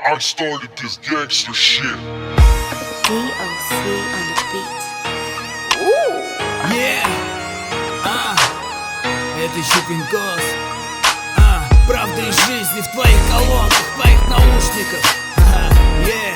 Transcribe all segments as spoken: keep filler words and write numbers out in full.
I started this gangster shit. D O C on the beat. Ooh. Yeah. А, это Чупинкос. А, правда и жизни в твоих колонках, в твоих наушниках. Ага, yeah.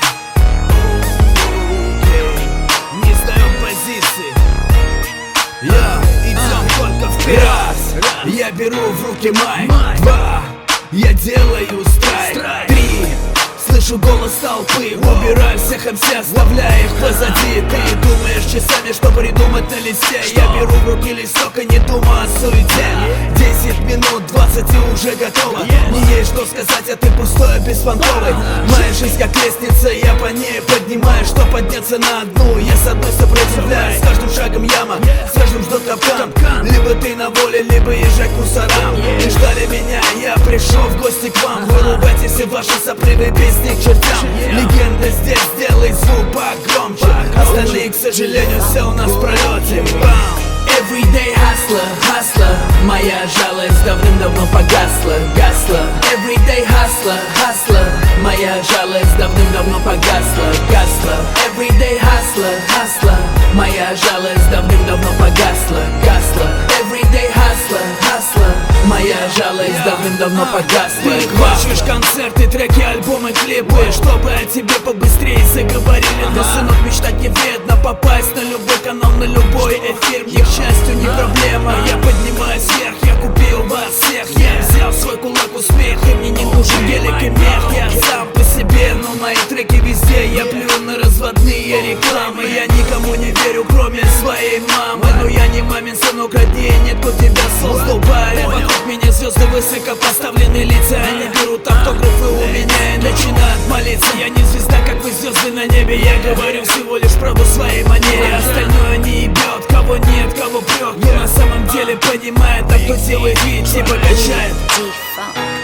Okay. Не сдаем позиции. Я, идем только вперед. Раз, я беру в руки майк. Два, я делаю страйк. Три, слышу голос толпы, убираю всех и все, оставляя их позади. Ты думаешь часами, что придумать на листе. Я беру в руки листок и не думаю о суете. Десять минут, двадцать и уже готово. Не есть что сказать, а ты пустой, беспонтовый. Моя жизнь как лестница, я по ней поднимаюсь, что подняться на одну. Я с одной сопротивляюсь, с каждым шагом яма, с каждым ждет капкан. Либо ты на воле, либо езжай к мусорам. Не ждали меня, я пришел в гости к вам. Вырубайте все ваши сопливые песни к чертям. Легенда здесь, сделай звук погромче. Остальные, к сожалению, все у нас в пролете. Everyday hustler, hustler. Моя жалость давным-давно погасла, гасла. Everyday hustler, hustler. Моя жалость давным-давно погасла, гасла. Everyday hustler, hustler. Моя жалость давным-давно погасла, гасла. Everyday hustler, hustler. Моя жалость давным-давно погасла. Ты хвачешь концерты, треки, альбомы, клипы, чтобы о тебе побыстрее заговорили. Но, сынок, мечтать не вредно. Попасть на любой канал, на любой эфир мне, к счастью, не проблема. Я поднимаюсь вверх, я купил вас всех. Я взял свой кулак успех, и мне не нужен гелик и мех. Я сам по себе, но мои треки везде. Я плюю на разводные рекламы. Я никому не верю, кроме своей мамы. Но я не мамин сынок, роднее нет, кто тебя создал, парень. Вокруг меня звезды высоко поставленные лица. Они берут автографы у меня и начинают молиться. Я не звезда, как вы звезды на небе. Я говорю всего лишь правду в своей манере. Остальное не ебет, кого нет, кого прет. Но на самом деле понимает, а кто делает вид, типа качает.